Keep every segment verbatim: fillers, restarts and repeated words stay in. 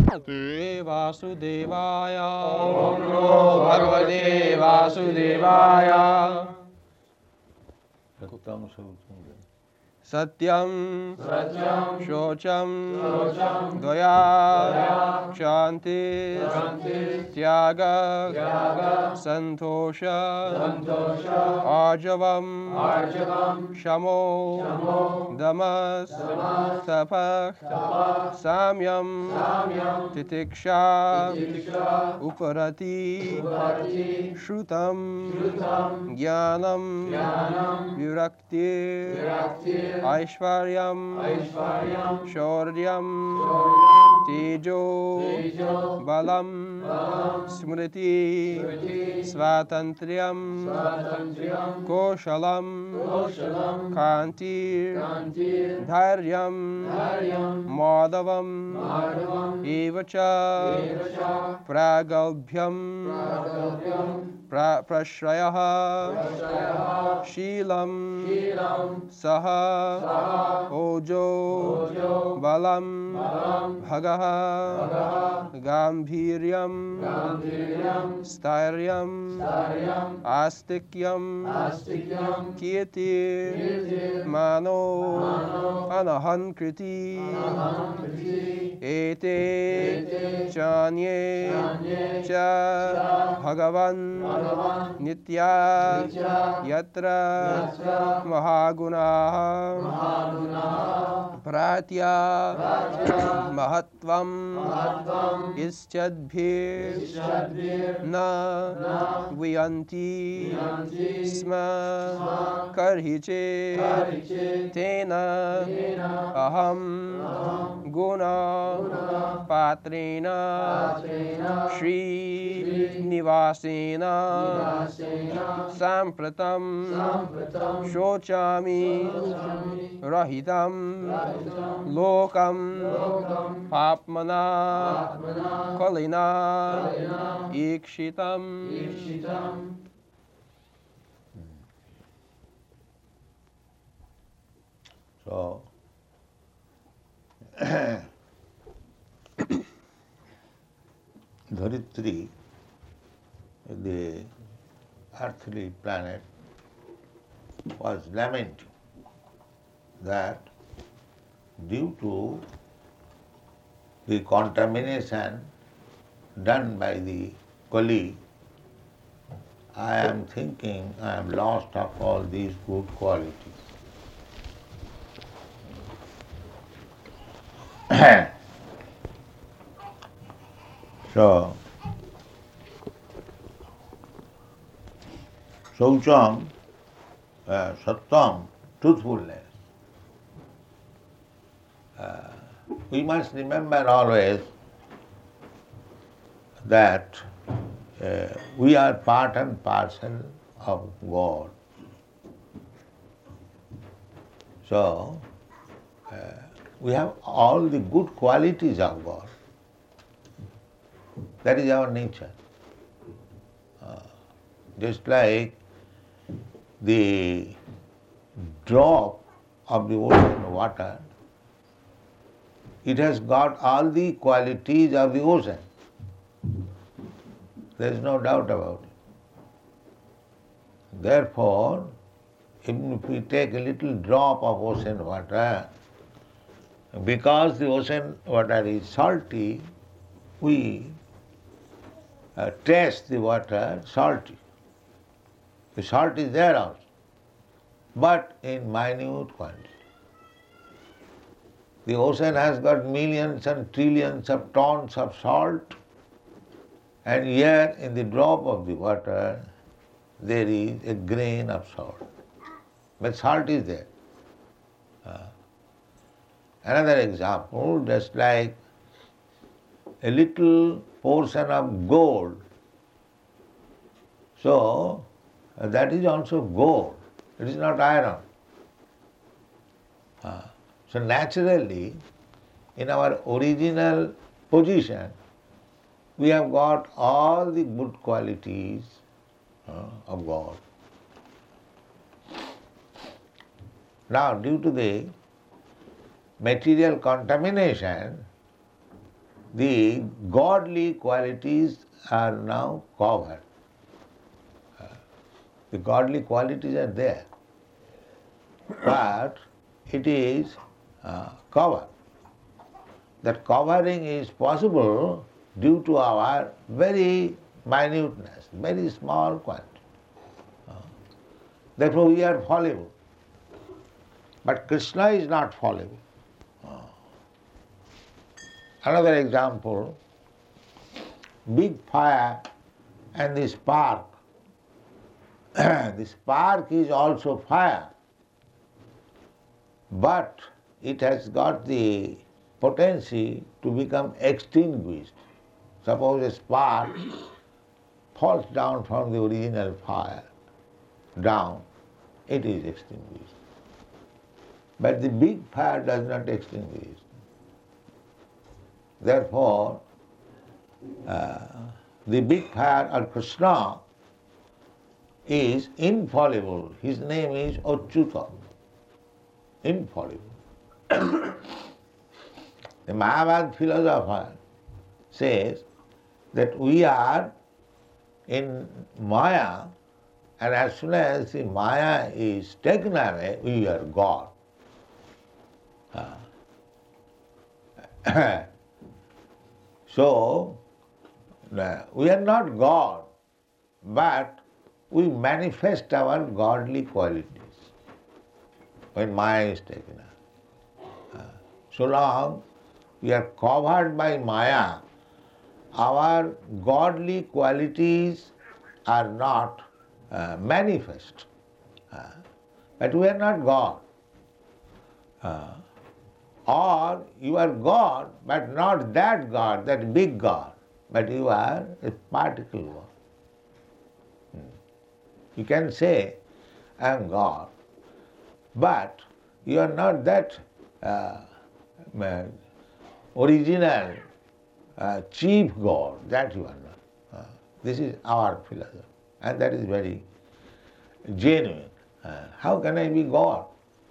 Shri Vasudevaya. Om Namo Bhagavate Vasudevaya. Satyam Saucham. Satyam, Satyam, Shocham, Shocham, Dvaya, Dvaya, Shanti, Shanti, Tyaga, Tyaga, Santosha, Santosha, Arjavam, Arjavam, Shamo, Shamo, Damas, Damas, Tapah, Tapah, Samyam, Samyam, Titiksha, Titisha, Uparati, Uparati, Shrutam, Shrutam, Jnanam, Jnanam, Virakti, Virakti, Aishvaryam, Aishvaryam, Shauryam, Shauryam, Tejo, Tejo, Balam, Balam, Smriti, Smriti, Svatantriyam, Svatantriyam, Koshalam, Koshalam, Kanti, Kanti, Dharyam, Dharyam, Madhavam, Madhavam, Evacha, Evacha, Pragalbhyam, Pragavyam, pra- Prashrayaha, Prashrayaha, Shilam, Shilam, Saha, Saha, Ojo, Ojo, Balam, Balam, Bhagaha, Bhagaha, Gambhiryam, Gambhiryam, Stairyam, Staryam, Astikyam, Astikyam, Kirti, Kirti, Mano, Mano, Anahankriti, Anahankriti, Ete, Ete, Chanye, Chanye, Cha, Cha, Bhagavan, Bhagavan, Nitya, Nitya, Yatra, Yatra, Mahagunaha, Mahagunaha, Pratya, Pratya, Mahatvam, Mahatvam, Ischadbhir, Ishadbhir, Na, Na, Viyanti, Viyanti, Sma, Sma, Karhiche, Kariche, Tena, Tena, Aham, Aham, Guna, Guna, Patrena, Patrena, Shri, Shri, Nivasena, Nivasena, Sampratam, Sampratam, Shochami, Shochami, Rahitam, Rahitam, Lokam, Lokam, Papmana, Atmana, Kalina, Kalina, Ikshitam. Ikshitam, So, Dharitri, the earthly planet, was lamenting that due to the contamination done by the Kali, I am thinking I am lost of all these good qualities. So, Saucham, uh, Satyam, truthfulness. Uh, we must remember always that uh, we are part and parcel of God. So, uh, we have all the good qualities of God. That is our nature. Uh, just like the drop of the ocean water, it has got all the qualities of the ocean. There is no doubt about it. Therefore, even if we take a little drop of ocean water, because the ocean water is salty, we uh, taste the water salty. The salt is there also, but in minute quantity. The ocean has got millions and trillions of tons of salt, and here in the drop of the water there is a grain of salt. But salt is there. Uh, another example, just like a little portion of gold. So, uh, that is also gold. It is not iron. Uh, so naturally, in our original position, we have got all the good qualities uh, of God. Now, due to the material contamination, the godly qualities are now covered. Uh, The godly qualities are there, but it is uh, covered. That covering is possible due to our very minuteness, very small quantity. Uh, Therefore we are fallible. But Krishna is not fallible. Uh, Another example, big fire and the spark. The spark is also fire, but it has got the potency to become extinguished. Suppose a spark falls down from the original fire, down, it is extinguished. But the big fire does not extinguish. Therefore, uh, the big fire or Krishna is infallible. His name is Achyuta, infallible. The Mahabharata philosopher says that we are in Maya, and as soon as the Maya is taken away, we are God. Uh, so, uh, we are not God, but we manifest our godly qualities when Maya is taken away. Uh, so long we are covered by Maya, our godly qualities are not uh, manifest. Uh, but we are not God. Uh, or you are God, but not that God, that big God, but you are a particle one. You can say, I am God, but you are not that uh, original uh, chief God, that you are not. Uh, this is our philosophy, and that is very genuine. Uh, how can I be God?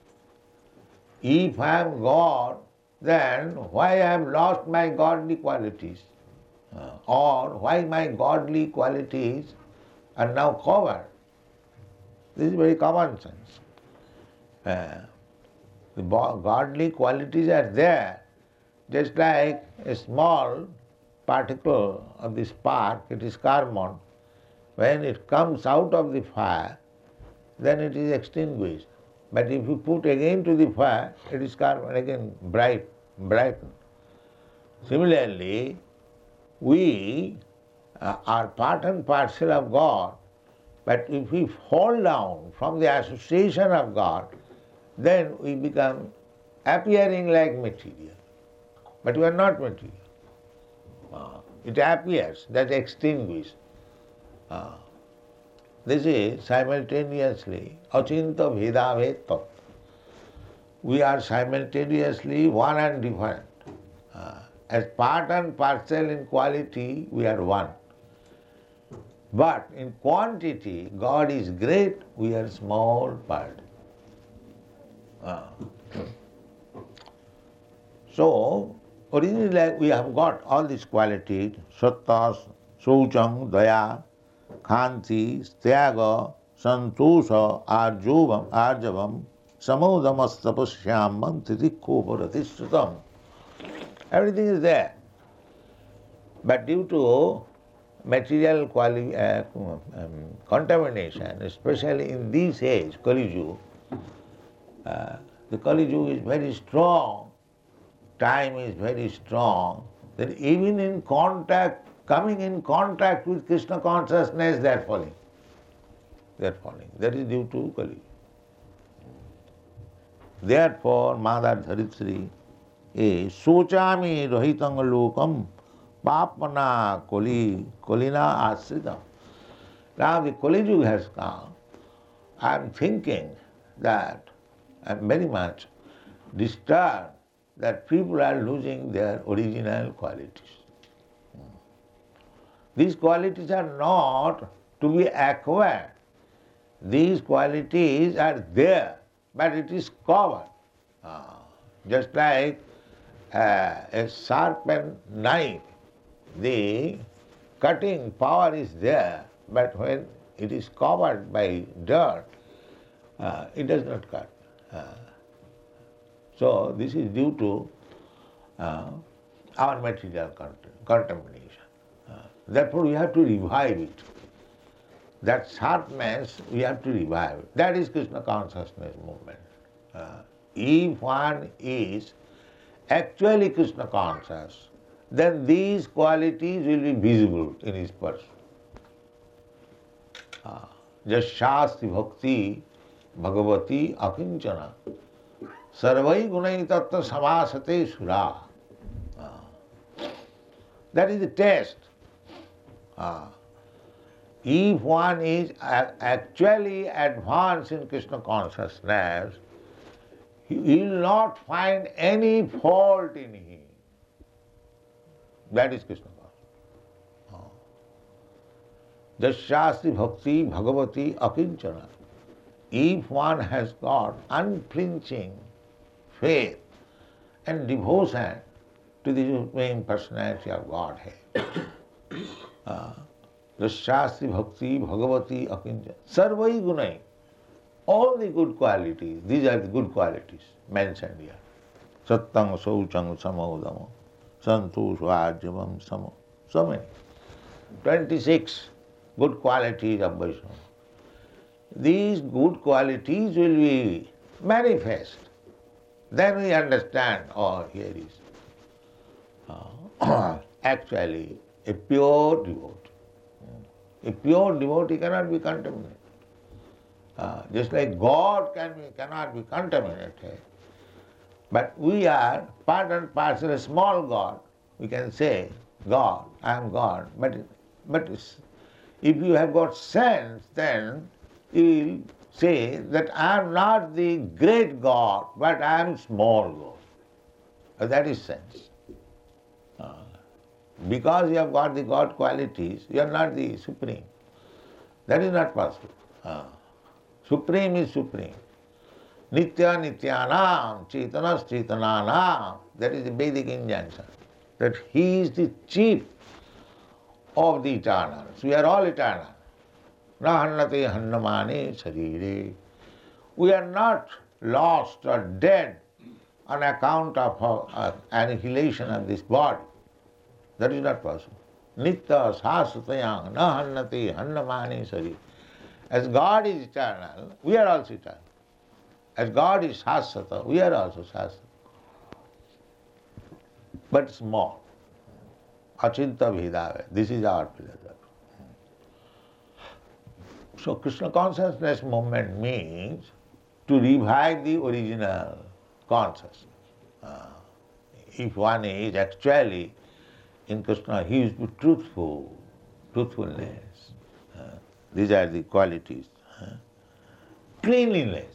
If I am God, then why I have lost my godly qualities? Uh, or why my godly qualities are now covered? This is very common sense. Uh, the godly qualities are there, just like a small particle of the spark, it is carbon. When it comes out of the fire, then it is extinguished. But if you put again to the fire, it is carbon again bright, brightened. Similarly, we uh, are part and parcel of God, but if we fall down from the association of God, then we become appearing like material. But we are not material. Uh, it appears, that extinguished. Uh, This is simultaneously achinta bhedabhed tattva. We are simultaneously one and different. Uh, as part and parcel in quality, we are one. But in quantity, God is great, we are small part. Uh, so, originally we have got all these qualities, satta, saucham, daya, Khanti, Styaga, Santosha, Arjovam, Arjavam, Samodamastapashyam, Mantitikoparatishutam. Everything is there. But due to material quali- uh, um, contamination, especially in this age, Kali Yuga, uh, the Kali Yuga is very strong, time is very strong, that even in contact coming in contact with Krishna consciousness, they are falling. They are falling. That is due to Kali. Therefore, Madhar Dharitri is Sochami Rahitang Lokam Papana Koli Kolina Asritam. Now the Kali Yuga has come. I am thinking that I am very much disturbed that people are losing their original qualities. These qualities are not to be acquired. These qualities are there, but it is covered. Uh, just like uh, a sharpened knife, the cutting power is there, but when it is covered by dirt, uh, it does not cut. Uh, so this is due to uh, our material cont- contamination. Uh, therefore we have to revive it. That sharpness we have to revive. That is Krishna consciousness movement. Uh, if one is actually Krishna conscious, then these qualities will be visible in his person. Uh, just shasti bhakti bhagavati akinchana sarvai gunai tattva samasate sura. Uh, that is the test. Uh, if one is a- actually advanced in Krishna consciousness, he will not find any fault in him. That is Krishna consciousness. Jasyasti bhakti bhagavati akinchana. If one has got unflinching faith and devotion to the Supreme Personality of Godhead, uh, Jasyasti bhakti bhagavati akinchana. Sarvai gunai. All the good qualities, these are the good qualities mentioned here. Sattang sauchang samodamo, santu svajavam samo. So many. twenty-six good qualities of Vaishnava. These good qualities will be manifest. Then we understand, oh, here is uh, actually a pure devotee. A pure devotee cannot be contaminated. Uh, just like God can be, cannot be contaminated. But we are part and parcel, a small God. We can say, God, I am God. But, but if you have got sense, then you will say that I am not the great God, but I am small God. Uh, that is sense. Uh, because you have got the God qualities, you are not the supreme. That is not possible. Uh, Supreme is supreme. Nitya nityanam, chaitanas chaitananam. That is the Vedic injunction. That he is the chief of the eternals. We are all eternal. Na hannate hannamane sarire. We are not lost or dead on account of uh, annihilation of this body. That is not possible. Nitya sasatayang na hannate hannamane sarire. As God is eternal, we are also eternal. As God is Shasvata, we are also Shasvata. But small. Achinta Bhedave. This is our philosophy. So Krishna consciousness movement means to revive the original consciousness. Uh, if one is actually in Krishna, he is truthful, truthfulness. Uh, These are the qualities. Cleanliness.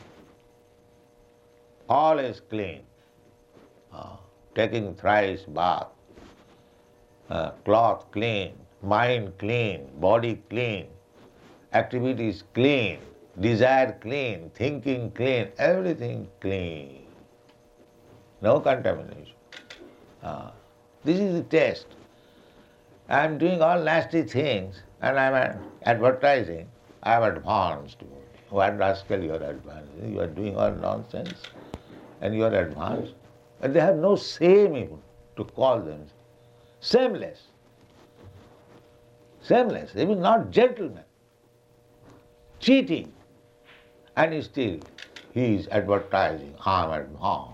Always clean. Uh, taking thrice bath. Uh, cloth clean. Mind clean. Body clean. Activities clean. Desire clean. Thinking clean. Everything clean. No contamination. Uh, this is the test. I am doing all nasty things and I am advertising. I am advanced. What rascal you are advanced? You are doing all nonsense and you are advanced. And they have no shame even to call them shameless. Shameless, even not gentlemen. Cheating. And still he is advertising, I am advanced.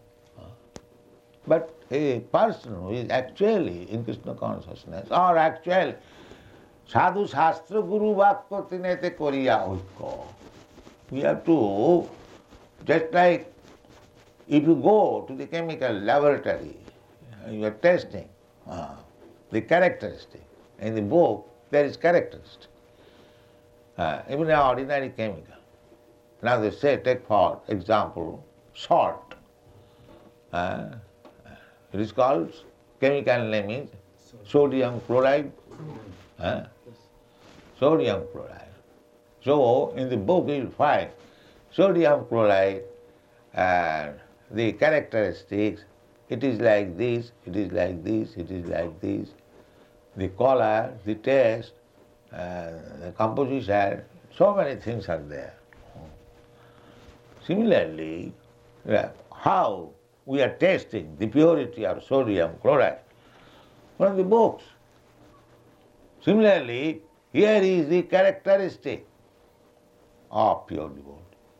But a person who is actually in Krishna consciousness or actually sadhu shastra guru vakko tinete koriya oikko. We have to, just like if you go to the chemical laboratory, you are testing uh, the characteristic. In the book, there is characteristic. Uh, even an ordinary chemical. Now they say, take for example, salt. Uh, it is called, chemical name is sodium chloride. Uh, sodium chloride. So in the book you will find sodium chloride and the characteristics it is like this, it is like this, it is like this. The color, the taste, uh, the composition, so many things are there. Similarly, uh, how we are testing the purity of sodium chloride from the books. Similarly, here is the characteristic of pure devotee.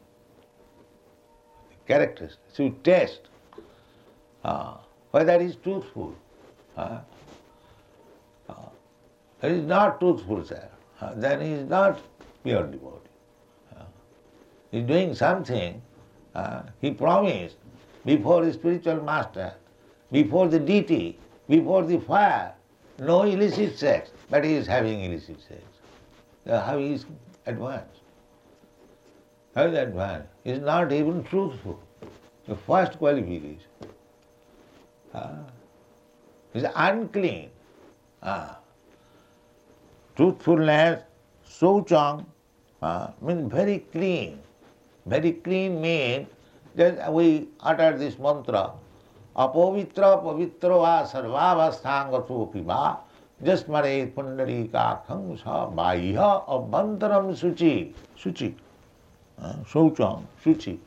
The characteristic. So you test uh, whether he is truthful. Uh, uh, if he is not truthful, sir, uh, then he is not pure devotee. Uh, he is doing something, uh, he promised before his spiritual master, before the deity, before the fire, no illicit sex, but he is having illicit sex. So how he is advanced? How is advanced? He is not even truthful. The first qualification. Uh, he is unclean. Uh, truthfulness, souchang, uh, means very clean. Very clean means that we utter this mantra, apavitra pavitra va sarvavasthangatho va jasmare pundarika khamsa bhaiya abhantaram suchi. Suchi. Uh, Souchang, suchi.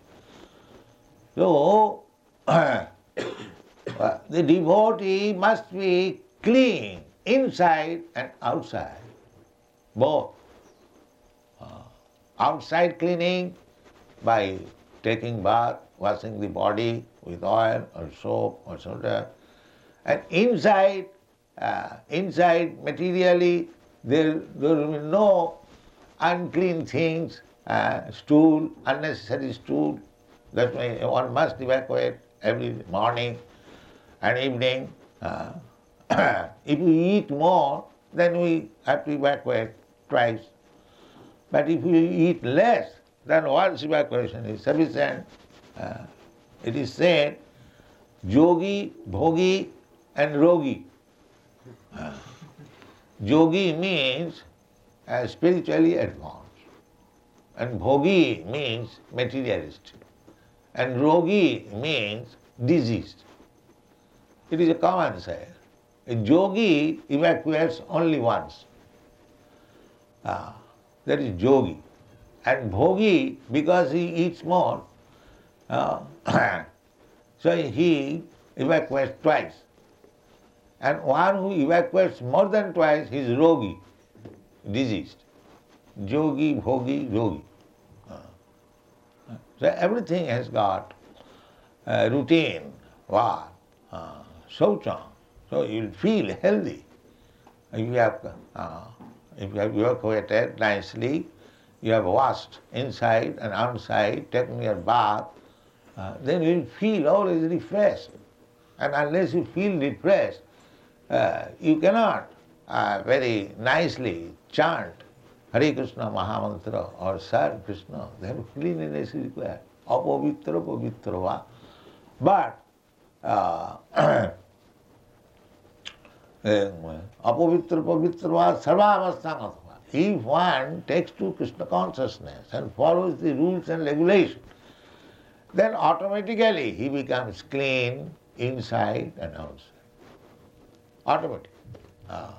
So, uh, the devotee must be clean inside and outside, both. Uh, outside cleaning by taking bath, washing the body with oil or soap or soda, and inside, uh, inside materially there, there will be no unclean things, uh, stool, unnecessary stool. That's why one must evacuate every morning and evening. Uh, if we eat more, then we have to evacuate twice. But if we eat less, then once evacuation is sufficient. Uh, it is said, yogi, bhogi and rogi. Uh, yogi means uh, spiritually advanced, and bhogi means materialistic, and rogi means diseased. It is a common saying. A yogi evacuates only once. Ah, that is yogi. And bhogi, because he eats more, uh, so he evacuates twice. And one who evacuates more than twice, he is rogi, diseased. Yogi, bhogi, rogi. Uh, so everything has got a routine, va, uh, souchang. So you will feel healthy. If you have, uh, if you have evacuated nicely, you have washed inside and outside, taken your bath, uh, then you will feel always refreshed. And unless you feel refreshed, uh, you cannot uh, very nicely chant Hare Krishna Mahamantra or serve Krishna. Then cleanliness is required. Apavitra pavitra va. But uh, apavitra pavitra va sarvavasthangatva. If one takes to Krishna consciousness and follows the rules and regulations, then automatically he becomes clean inside and outside. Automatic. Ah.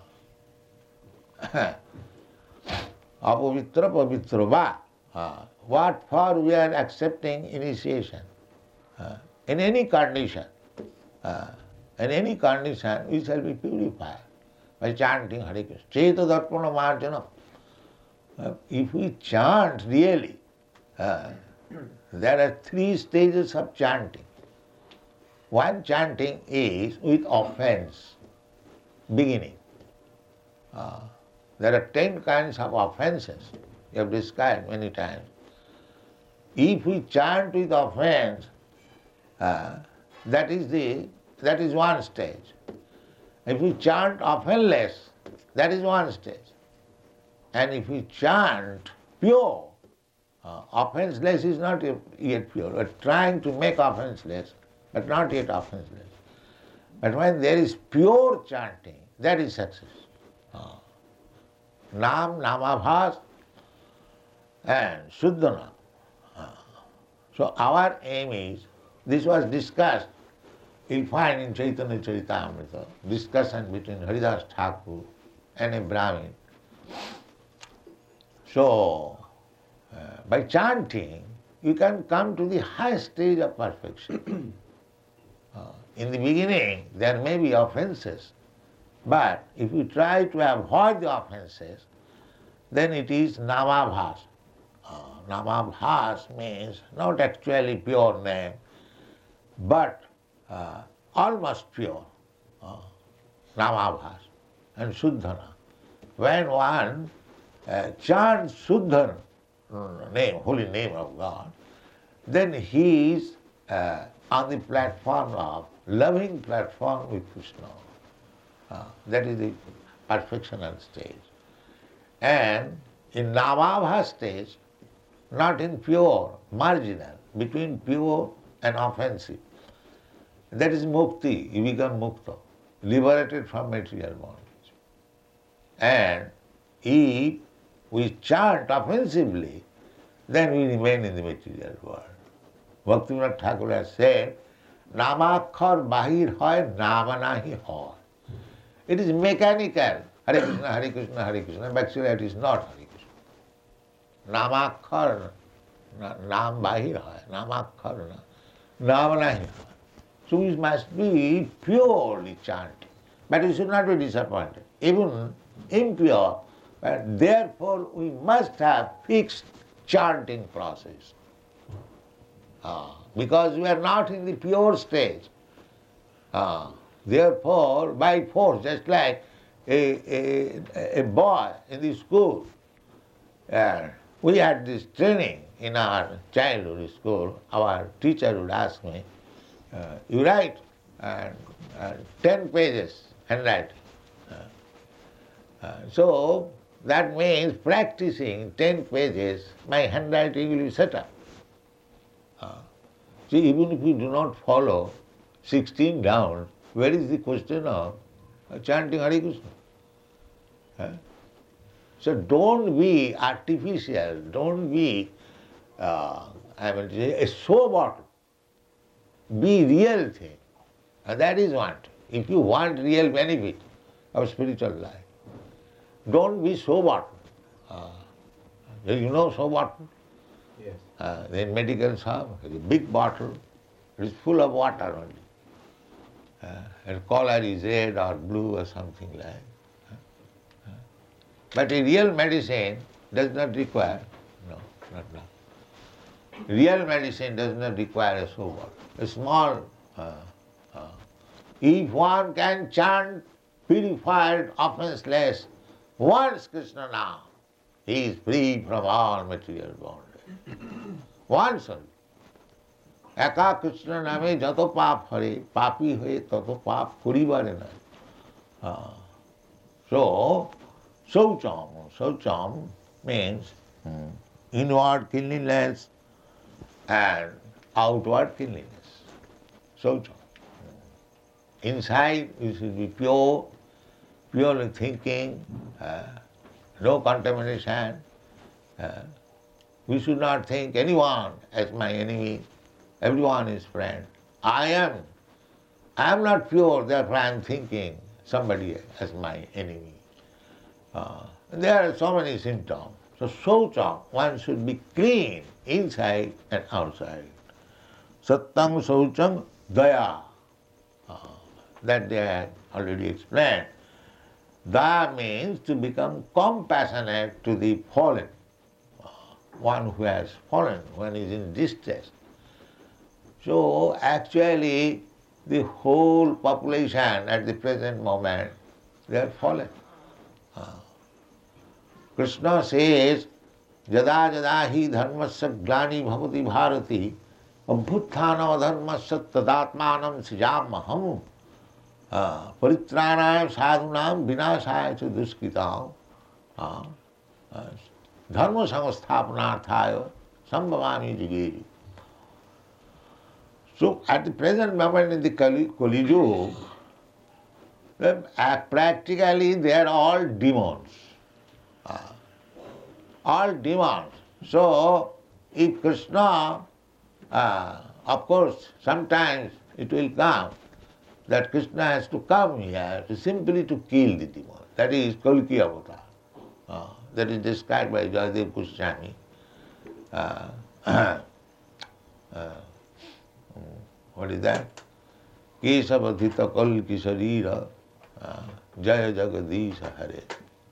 Apavitra pavitra va. Ah. What for we are accepting initiation? Ah. In any condition, ah. in any condition we shall be purified by chanting Hare Krishna. Cheta darpana marjana. Uh, if we chant really, uh, there are three stages of chanting. One chanting is with offense, beginning. Uh, there are ten kinds of offenses, you have described many times. If we chant with offense, uh, that is the that is one stage. If we chant offenseless, that is one stage. And if we chant pure, uh, offenseless is not yet pure. We are trying to make offenseless, but not yet offenseless. But when there is pure chanting, that is success. Uh, Nam, Namabhas, and Shuddhana. Uh, so our aim is, this was discussed you'll find in Chaitanya Charitamrita discussion between Haridas Thakur and a Brahmin. So, uh, by chanting, you can come to the highest stage of perfection. uh, in the beginning, there may be offenses, but if you try to avoid the offenses, then it is namabhas. Uh, namabhas means not actually pure name, but uh, almost pure. Uh, namabhas and Shuddhana. When one uh, chants Shuddha name, holy name of God, then he is uh, on the platform of, loving platform with Krishna. Uh, that is the perfectional stage. And in Namabha stage, not in pure, marginal, between pure and offensive. That is mukti, you become mukta, liberated from material bondage. And if we chant offensively, then we remain in the material world. Bhaktivinoda Thakur has said, Namakhar bahir hoy, nama nahi hoy. It is mechanical. Hare Krishna, Hare Krishna, Hare Krishna. But actually it is not Hare Krishna. Namakhar, nam bahir hoy, namakhar, nama nahi hoy. So we must be purely chanting. But we should not be disappointed. Even impure, but therefore we must have fixed chanting process. Ah, because we are not in the pure stage. Ah, therefore, by force, just like a, a, a boy in the school, uh, we had this training in our childhood school. Our teacher would ask me, uh, you write uh, uh, ten pages handwriting. Uh, uh, so that means practicing ten pages, my handwriting will be set up. Uh, see, even if we do not follow sixteen down, where is the question of uh, chanting Hare Krishna? Uh, so don't be artificial, don't be, uh, I will say, a show bottle. Be real thing. And that is what. If you want real benefit of spiritual life, don't be show bottle. Uh, you know show bottle? Yes. Uh, in medical shop, a big bottle, it is full of water only. Uh, and color is red or blue or something like that. Uh, uh. But a real medicine does not require, no, not now. Real medicine does not require a show bottle. A small, uh, uh, if one can chant purified, offenseless, once Krishna now, he is free from all material bondage. Once only. Eka Krishna name jato pap hare, papi hoye tato pap kuribare nai. So, saucham, saucham means hmm, inward cleanliness and outward cleanliness. Saucham. Inside you should be pure, purely thinking, uh, no contamination. Uh, we should not think anyone as my enemy. Everyone is friend. I am. I am not pure, therefore I am thinking somebody as my enemy. Uh, there are so many symptoms. So saucha, one should be clean inside and outside. Sattam saucham daya. Uh, that they had already explained. Daya means to become compassionate to the fallen, uh, one who has fallen, one is in distress. So actually the whole population at the present moment, they are fallen. Uh, Krishna says, Jada jada hi dharmasya glani bhavati bharati abhutthana dharmasya tadatmanam sijamaham paritranaya sadhunam vinashaya cha duskritam dharma samasthapanarthaya sambhavami jigeri. So at the present moment in the Kali, Kali Yuga, uh, practically they are all demons. Uh, all demons. So if Krishna, uh, of course, sometimes it will come that Krishna has to come here to simply to kill the demon. That is Kalki avatar. Uh, that is described by Jayadev Goswami. Uh, uh, what is that? Kesavadhita Kalki Sarira Jaya Jagadisha Hare.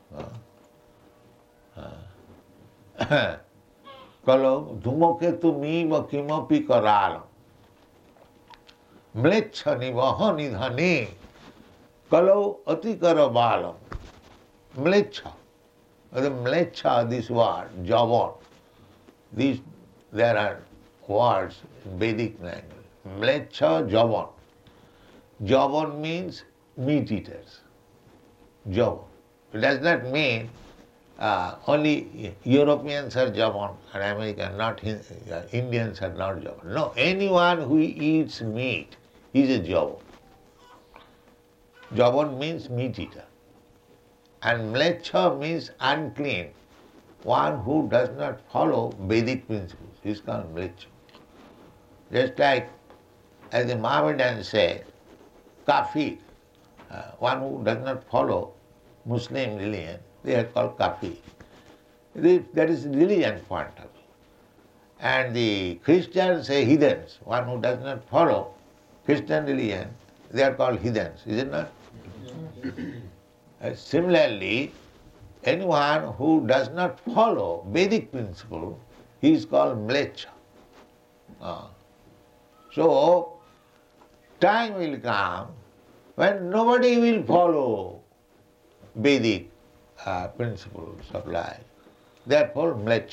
Kalo Dhumoketu Miva Kimapi Karalam Mlecha Nivaha Nidhane Kalo Atikara Balam Mlecha. The Mlecha, this word, Javan. These, there are words in Vedic language. Mlecha, Javan. Javan means meat eaters. Javan. It does not mean uh, only Europeans are Javan and Americans, not Hin- uh, Indians are not Javan. No, anyone who eats meat is a Javan. Javan means meat eater. And Mlecha means unclean, one who does not follow Vedic principles. He is called Mlecha. Just like, as the Mohammedans say, kafir, uh, one who does not follow Muslim religion, they are called kafir. That is religion point of view. And the Christians say heathens, one who does not follow Christian religion, they are called heathens, is it not? Uh, similarly, anyone who does not follow Vedic principle, he is called Mlecha. Uh, so, time will come when nobody will follow Vedic uh, principles of life. Therefore, Mlecha.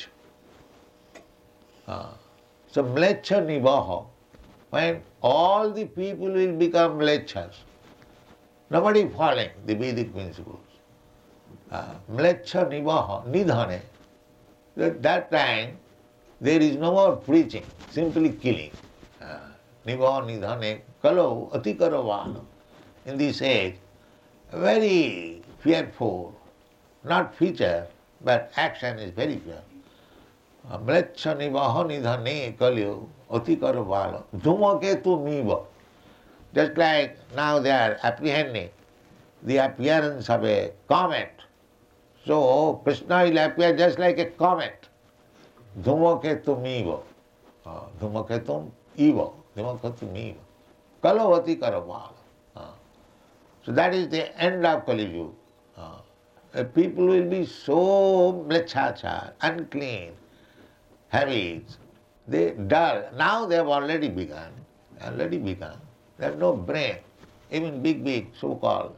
Uh, so, Mlecha Nivaha, when all the people will become Mlechas, nobody following the Vedic principles. Uh, Mlecha Nivaha, Nidhane. At that time, there is no more preaching, simply killing. Uh, Nivaha Nidhane, Kalo Atikara. In this age, very fearful, not feature, but action is very fearful. Mlecha Nivaha Nidhane Kalyo Atikara Dhumaketu Miva. Just like now they are apprehending the appearance of a comet. So Krishna will appear just like a comet. Dhumaketu Miva. Dhumaketum Eva. Dhumaketum Eva. Kalavati Karavala. So that is the end of Kali Yuga. Uh, people will be so mlechacha, unclean, habits, they dull. Now they have already begun, already begun. They have no brain, even big, big, so-called.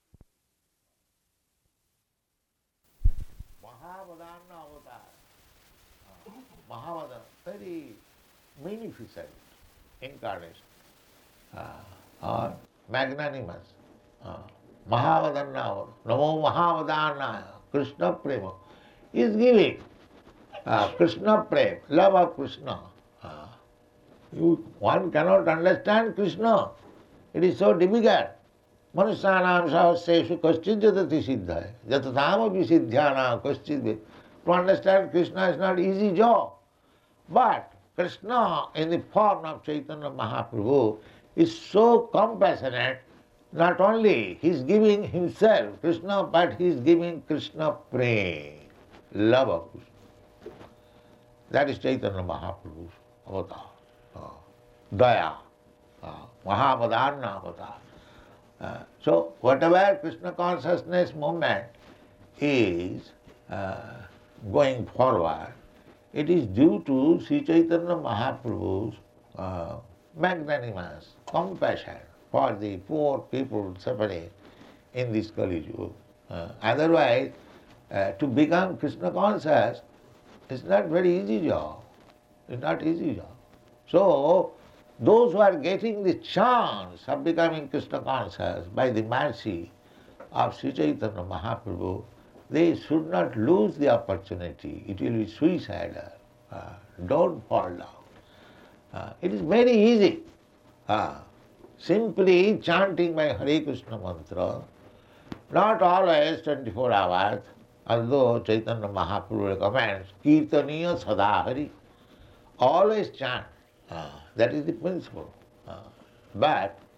Mahavadana avatar. Uh, Mahavadana, very magnificent incarnation. Uh, or magnanimous. Uh, Mahavadana, Namo Mahavadana, Krishna Prema. He is giving uh, Krishna Prema, love of Krishna. Uh, you, one cannot understand Krishna. It is so difficult. Manusyanam sahaseshu kaschid jatati siddhaya. Jatathama visiddhyana kaschid. To understand Krishna is not easy job. But Krishna in the form of Chaitanya Mahaprabhu is so compassionate. Not only he is giving himself, Krishna, but he is giving Krishna prema, love of Krishna. That is Chaitanya Mahaprabhu's avatar. Uh, Daya, uh, Mahavadana avatar. Uh, so whatever Krishna consciousness movement is uh, going forward, it is due to Sri Chaitanya Mahaprabhu's uh, magnanimous compassion for the poor people suffering in this Kali Yuga. Uh, otherwise, uh, to become Krishna conscious is not very easy job. It's not easy job. So, those who are getting the chance of becoming Krishna conscious by the mercy of Sri Chaitanya Mahaprabhu, they should not lose the opportunity. It will be suicidal. Uh, don't fall down. Uh, it is very easy. Uh, Simply chanting by Hare Krishna mantra, not always twenty-four hours, although Chaitanya Mahaprabhu recommends, Kirtaniya Sadahari, always chant. Uh, that is the principle. Uh, but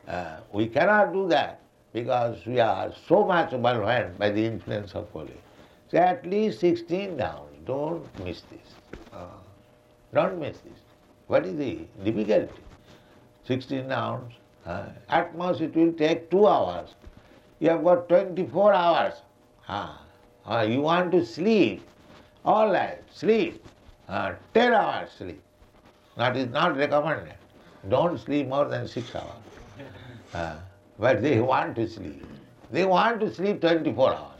Uh, we cannot do that because we are so much overwhelmed by the influence of Kali. So at least sixteen rounds. Don't miss this. Uh, don't miss this. What is the difficulty? sixteen rounds. Uh, at most it will take two hours. You have got twenty-four hours. Uh, uh, you want to sleep. All right, sleep. Uh, ten hours sleep. That is not recommended. Don't sleep more than six hours. Uh, but they want to sleep. They want to sleep twenty-four hours.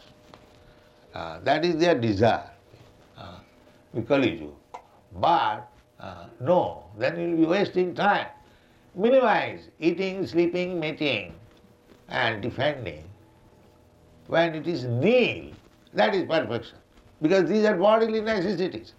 Uh, that is their desire. Uh, Kali Yuga. But uh, no, then you will be wasting time. Minimize eating, sleeping, mating, and defending. When it is nil, that is perfection. Because these are bodily necessities.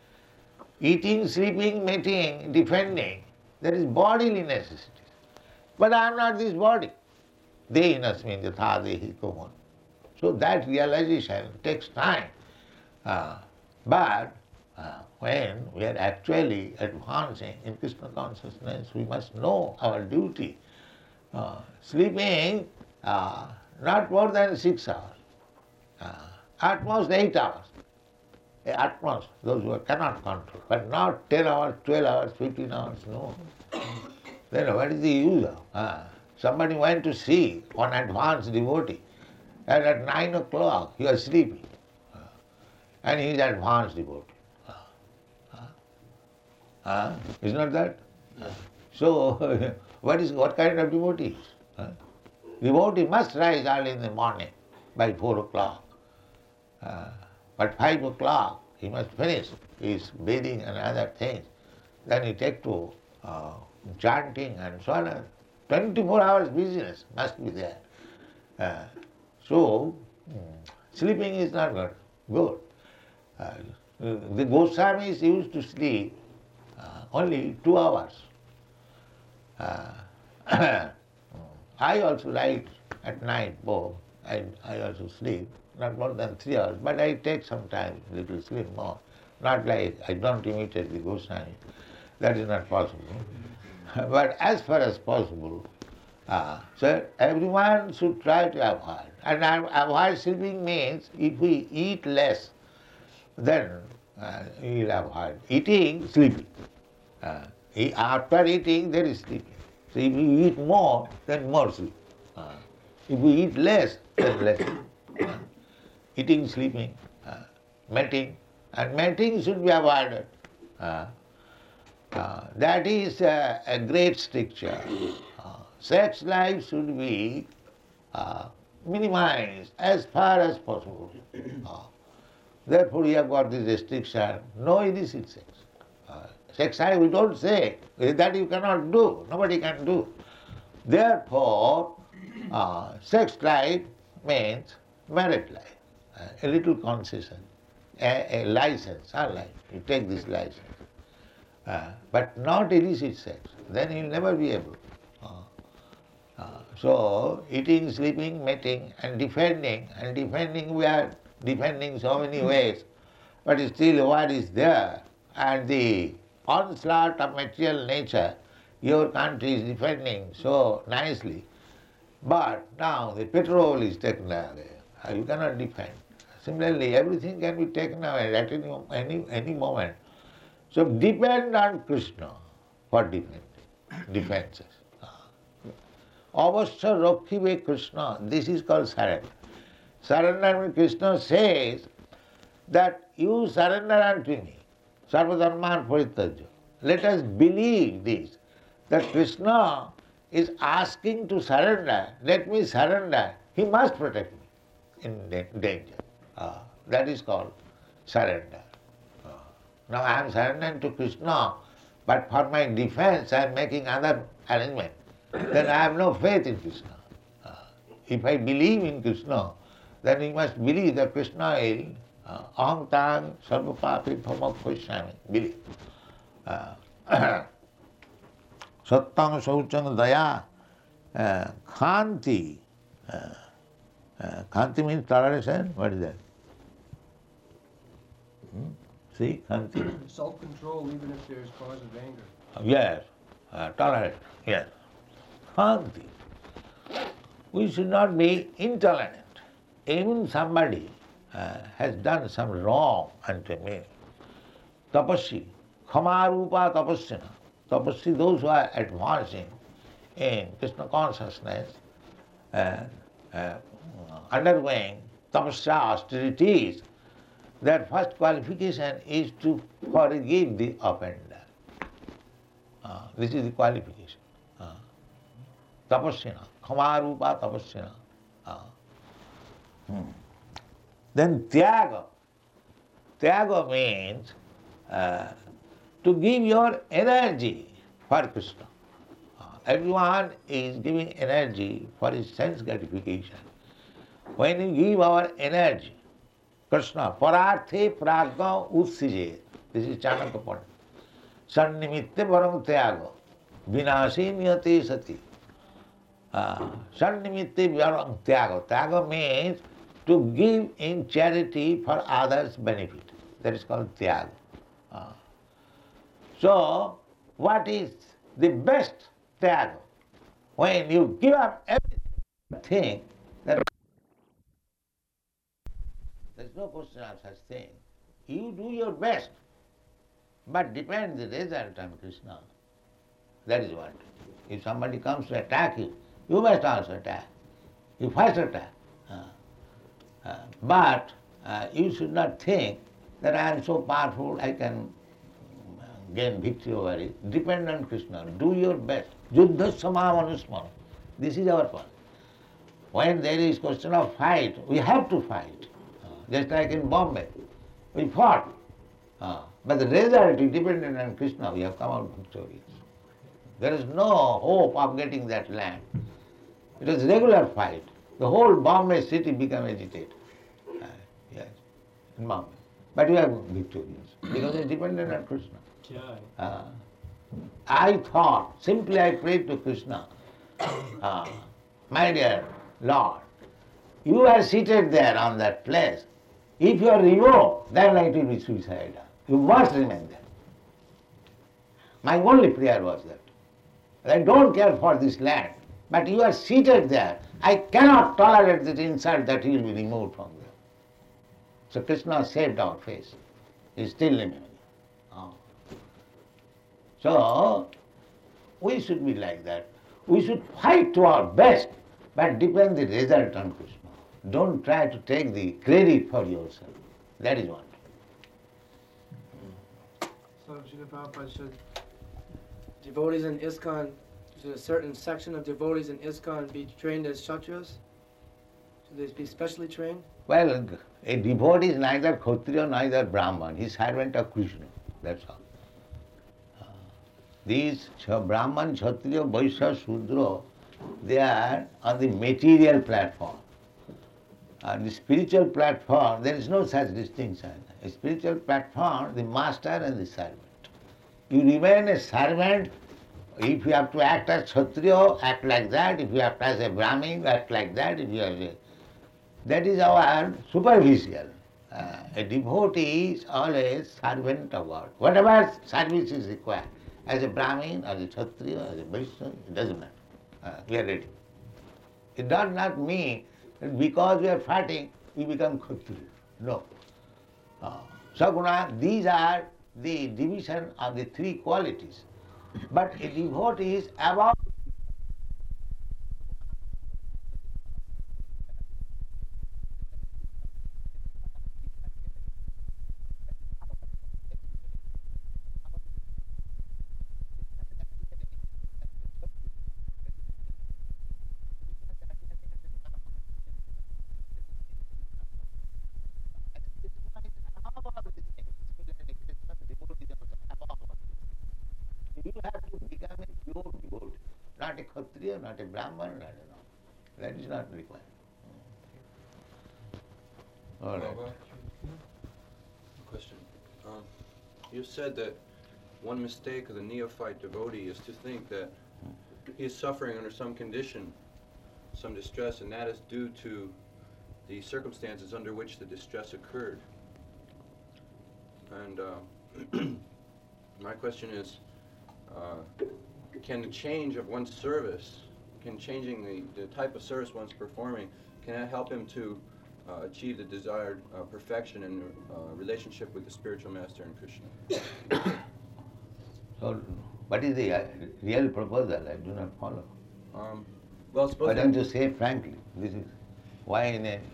Eating, sleeping, mating, defending, that is bodily necessities. But I am not this body. Dehinasmin yatha dehi kumon. So that realization takes time. Uh, but uh, when we are actually advancing in Krishna consciousness, we must know our duty. Uh, sleeping uh, not more than six hours, uh, at most eight hours. At most, those who cannot control, but not ten hours, twelve hours, fifteen hours, no. Then what is the use of? Uh, somebody went to see one advanced devotee, and at nine o'clock he was sleeping, uh, and he is advanced devotee. Uh, uh, uh, is not that? Uh, so, what is what kind of devotee? Uh, devotee must rise early in the morning by four o'clock. Uh, But five o'clock he must finish his bathing and other things. Then he take to uh, chanting and so on. twenty-four hours business must be there. Uh, so, mm, sleeping is not good. good. Uh, the Goswamis used to sleep uh, only two hours. Uh, I also write at night, both. I, I also sleep. Not more than three hours, but I take some time, little sleep more. Not like I don't imitate the Goswami. That is not possible. But as far as possible, uh, so everyone should try to avoid. And avoid sleeping means if we eat less, then uh, we will avoid eating, sleeping. Uh, after eating, there is sleeping. So if we eat more, then more sleep. Uh, if we eat less, then less. Uh, Eating, sleeping, uh, mating, and mating should be avoided. Uh, uh, that is uh, a great stricture. Uh, sex life should be uh, minimized as far as possible. Uh, therefore, we have got this restriction: no illicit sex. Uh, sex life, we don't say that you cannot do. Nobody can do. Therefore, uh, sex life means married life. Uh, a little concession, a, a license, all right, you take this license. Uh, but not illicit sex, then you'll never be able. Uh, uh, so, eating, sleeping, mating, and defending, and defending, we are defending so many ways, but still what is there, and the onslaught of material nature, your country is defending so nicely, but now the petrol is taken away, you cannot defend. Similarly, everything can be taken away at any, any, any moment. So depend on Krishna for defense, defenses. Avasya Rakhibe Krishna, this is called surrender. Surrender means Krishna says that you surrender unto me, Sarvadharman Parityajya. Let us believe this, that Krishna is asking to surrender, let me surrender, he must protect me in danger. Uh, that is called surrender. Uh, now I am surrendering to Krishna, but for my defense I am making other arrangement. Then I have no faith in Krishna. Uh, if I believe in Krishna, then we must believe that Krishna is aham tang sarvapapi phamokhoshami. Believe. Sattang sauchang daya khanti. Khanti means toleration. What is that? Hmm? See, khanti. Self-control even if there's cause of anger. Yes, uh, tolerate. Yes. Khanti. we should not be intolerant. Even somebody uh, has done some wrong unto me. Tapasya, Khamarupa tapasyana. Tapasya, those who are advancing in Krishna consciousness, uh, uh, undergoing tapasya austerities, their first qualification is to forgive the offender. Uh, this is the qualification. Uh, tapasyana, Khamarupa tapasyana. Uh, hmm. Then tyaga. Tyaga means uh, to give your energy for Krishna. Uh, everyone is giving energy for his sense gratification. When you give our energy, Krishna, pararthe pragna ussije. This is Chanakya Pandit. Sannimitte parang tyaga. Vinashe niyate sati. Uh, Sannimitte parang tyaga. Tyaga means to give in charity for others' benefit. That is called tyaga. Uh, so, what is the best tyaga? When you give up everything, that there is no question of such thing. You do your best, but depend the result on Krishna. That is what. If somebody comes to attack you, you must also attack. You first attack. Uh, uh, but uh, you should not think that I am so powerful, I can gain victory over it. Depend on Krishna. Do your best. Yuddha samamanusmara. This is our point. When there is question of fight, we have to fight. Uh, just like in Bombay, we fought. Uh, but the result is dependent on Krishna. We have come out victorious. There is no hope of getting that land. It was regular fight. The whole Bombay city became agitated. Uh, yes, in Bombay. But we are victorious because it is dependent on Krishna. Uh, I thought, simply I prayed to Krishna, uh, my dear Lord, you are seated there on that place. If you are removed, then it will be suicidal. You must remain there. My only prayer was that. I don't care for this land, but you are seated there. I cannot tolerate the insult that you will be removed from there. So Krishna saved our face. He is still living. Oh. So, we should be like that. We should fight to our best, but depend the result on Krishna. Don't try to take the credit for yourself. That is what. So, Srila Prabhupada, should devotees in ISKCON, should a certain section of devotees in ISKCON be trained as Kshatriyas? Should they be specially trained? Well, a devotee is neither Kshatriya, neither Brahman. He is servant of Krishna. That's all. Uh, these Brahman, Kshatriya, Vaishya, Shudra, they are on the material platform. On the spiritual platform, there is no such distinction. A spiritual platform, the master and the servant. You remain a servant. If you have to act as Kshatriya, act like that. If you have to as a Brahmin, act like that. If you have a, that is our superficial. Uh, a devotee is always servant of God. Whatever service is required, as a Brahmin, as a Kshatriya, as a Vaishya, it doesn't matter. Uh, we are ready. It does not mean that because we are fighting, we become Kshatriya. No. Uh, Saguna, these are the division of the three qualities. But a devotee is above. You have to become a pure devotee, not a Kshatriya, not a Brahman, not a, that is not required. All right. Baba, question. Um, you said that one mistake of the neophyte devotee is to think that he is suffering under some condition, some distress, and that is due to the circumstances under which the distress occurred. And uh, my question is, uh, can the change of one's service, can changing the, the type of service one's performing, can that help him to uh, achieve the desired uh, perfection in uh, relationship with the spiritual master and Krishna? So, what is the uh, real proposal? I do not follow. Um, well, suppose Why that- don't you say frankly? This is why in a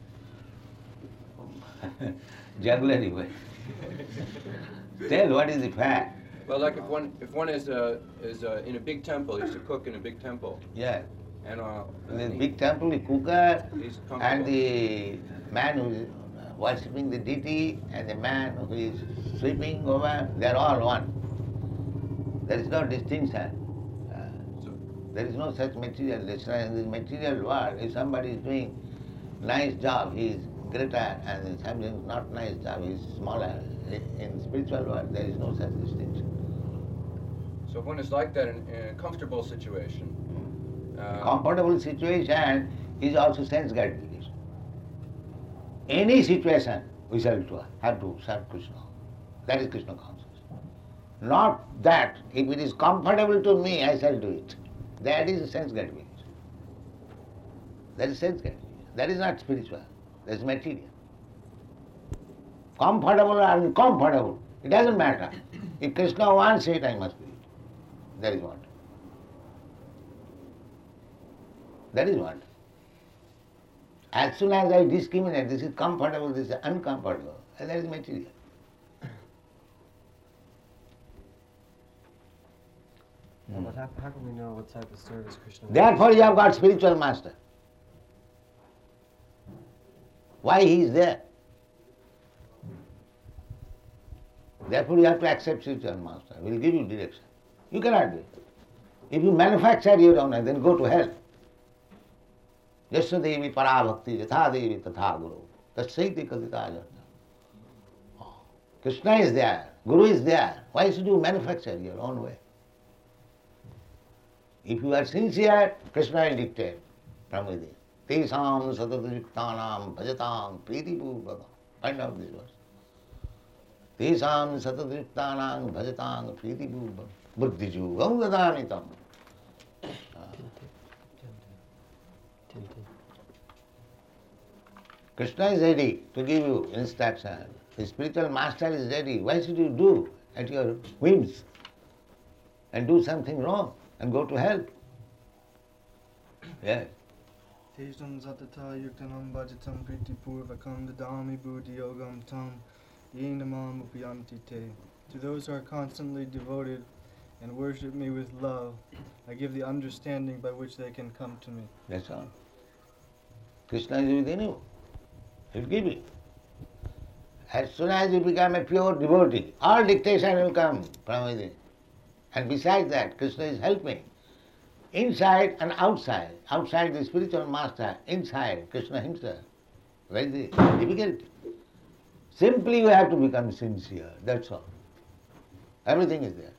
jugglery way. Tell what is the fact. well, like if one if one is uh, is uh, in a big temple, he's a cook in a big temple, Yeah. and uh, In the he- big temple, the cooker he's comfortable. and the man who is worshipping the deity and the man who is sweeping over, they are all one. There is no distinction. Uh, So- there is no such material difference. In the material world, if somebody is doing nice job, he is greater, and if somebody is not nice job, he is smaller. In spiritual world, there is no such distinction. So if one is like that in, in a comfortable situation, uh, Comfortable situation is also sense gratification. Any situation we shall to have to serve Krishna. That is Krishna consciousness. Not that if it is comfortable to me, I shall do it. That is sense gratification. That is sense gratification. That is not spiritual. That is material. Comfortable or uncomfortable, it doesn't matter. If Krishna wants it, I must do it. That is what. That is what. As soon as I discriminate, this is comfortable, this is uncomfortable, and that is material. Yeah, but how, how can we know what type of service Krishna Therefore you have got spiritual master. Why he is there? Therefore you have to accept spiritual master. He will give you direction. You cannot do it. If you manufacture your own, then go to hell. Yasya devi parabhakti yatha devi tatha guru. Tasyaiti kadita jana. Krishna is there, Guru is there. Why should you manufacture your own way? If you are sincere, Krishna will dictate from within. Tesam satadriktanam bhajatam pritipurvakam. Find out this verse. Tesam satadriktanam bhajatam pritipurvakam. Buddhiju gam dadamitam. Krishna is ready to give you instruction. The spiritual master is ready. Why should you do at your whims and do something wrong and go to hell? Yes. Tejam zatata yuktanam bhajatam kriti purvakam dadami buddhi yogam tam yenamam upayanti te. To those who are constantly devoted and worship me with love, I give the understanding by which they can come to me. That's all. Krishna is within you. He'll give you. As soon as you become a pure devotee, all dictation will come from within. And besides that, Krishna is helping. Inside and outside. Outside the spiritual master, inside Krishna himself. Where is the difficulty? Simply you have to become sincere, that's all. Everything is there.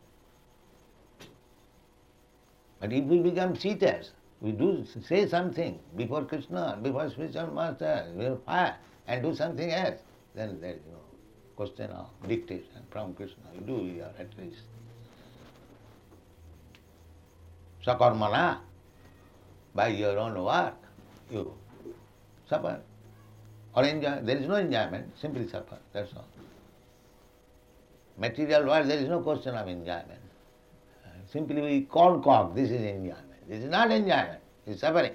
But if we become cheaters, we do say something before Krishna, before spiritual master, we are fire, and do something else, then there is no question of dictation from Krishna. You do your at least. Sakarmana, by your own work, you suffer or enjoy. There is no enjoyment, simply suffer, that's all. Material world, there is no question of enjoyment. Simply we call cock, this is enjoyment. This is not enjoyment, it is suffering.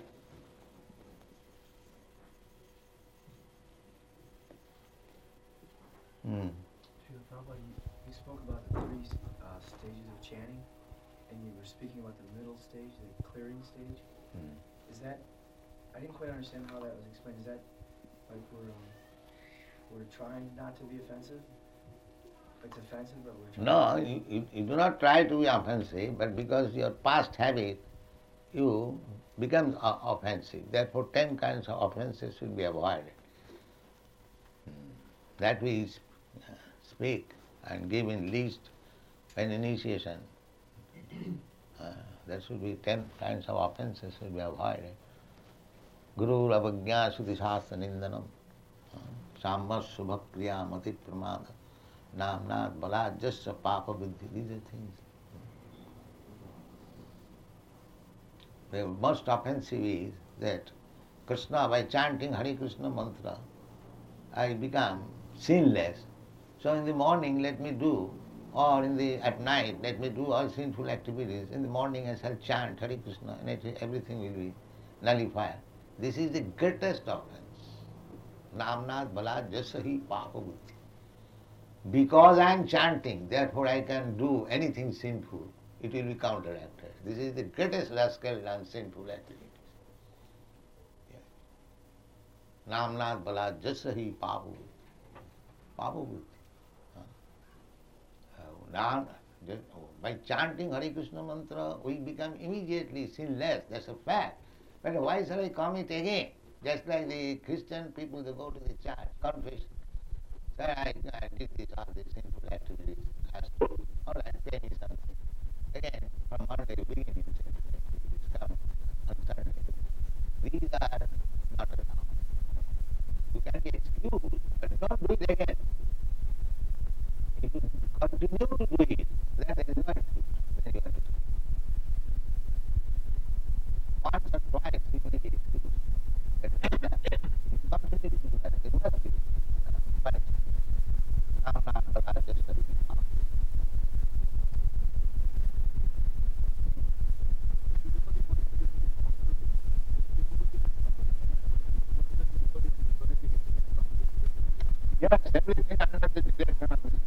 Hmm. Srila Prabhupada, you, you spoke about the three uh, stages of chanting, and you were speaking about the middle stage, the clearing stage. Hmm. Is that, I didn't quite understand how that was explained. Is that like we're, um, we're trying not to be offensive? It's offensive, but we're trying No, to you, you, you do not try to be offensive, but because your past habit, you become uh, offensive. Therefore, ten kinds of offenses should be avoided. Hmm. That we uh, speak and give in least an initiation. Uh, there should be ten kinds of offenses should be avoided. Guru avagya suti shastra nindanam, sambas subhakriya mati pramada, namnat balad jasya papa buddhi. These are things. The most offensive is that Krishna, by chanting Hare Krishna mantra, I become sinless. So in the morning let me do, or in the at night let me do all sinful activities. In the morning I shall chant Hare Krishna and it, everything will be nullified. This is the greatest offense. Namnat balat jasahi papabuddhi. Because I am chanting, therefore I can do anything sinful. It will be counteracted. This is the greatest rascal and sinful activities. Namnat balat jasahi papabuddhi. Papabuddhi. Now, by chanting Hare Krishna mantra, we become immediately sinless. That's a fact. But why shall I commit again? Just like the Christian people, they go to the church, confession. Sir, I, I did this, all these sinful activities. All right, pay me something. Again, from Monday, beginning sinful activities come on Sunday. These are not allowed. You can be excused, but don't do it again. If you continue to do it, then there is no excuse. Then you have to stop. Once or twice you may be excused. But if you continue to do that, there must be punishment. Now, now, now, just a little. Yes, everything under the direction of the